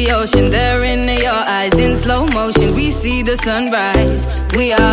the ocean, there in your eyes, in slow motion, we see the sunrise. We are